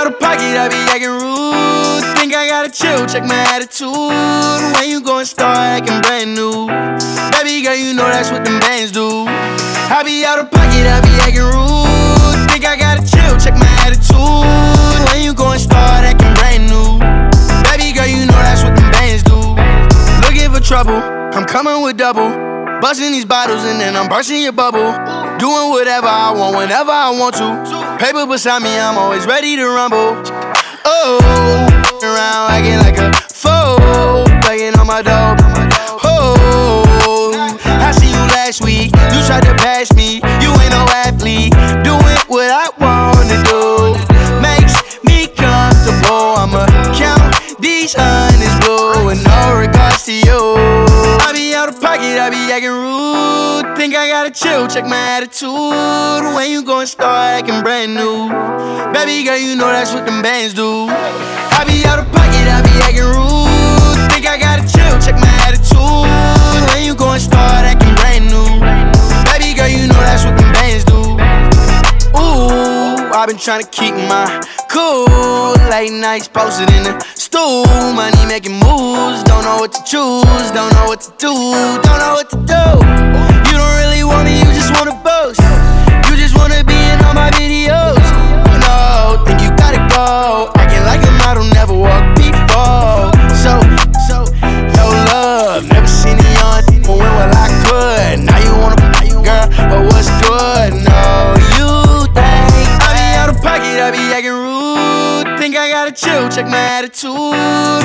out of pocket, I be acting rude. Think I gotta chill, check my attitude. When you gon' start acting brand new? Baby girl, you know that's what them bands do. I be out of pocket, I be acting rude. Think I gotta chill, check my attitude. When you gon' start acting brand new? Baby girl, you know that's what them bands do. Looking for trouble, I'm coming with double. Busting these bottles and then I'm bursting your bubble. Doing whatever I want, whenever I want to. Paper beside me, I'm always ready to rumble. Oh, around acting like a fool, begging on my dope. Oh, I see you last week, you tried to pass me. You ain't no athlete, doing what I wanna do. Makes me comfortable, I'ma count these hundreds blue with no regards to you. I be out of pocket, I be acting rude. Think I gotta chill, check my attitude. When you gon' start acting brand new? Baby girl, you know that's what them bands do. I be out of pocket, I be acting rude. Think I gotta chill, check my attitude. When you gon' start acting brand new? Baby girl, you know that's what them bands do. Ooh, I've been trying to keep my cool. Late nights posted in the stool. Money making moves. Don't know what to choose. Don't know what to do. Don't know what to do. You don't really want me, you just wanna boast. You just wanna be in all my videos. No, think you gotta go. Acting like a model, never walked before. So, no love. Never seen it on when well I could. Now you wanna girl, but what's good? No, you think I be out of pocket, I be acting rude. Think I gotta chill, check my attitude.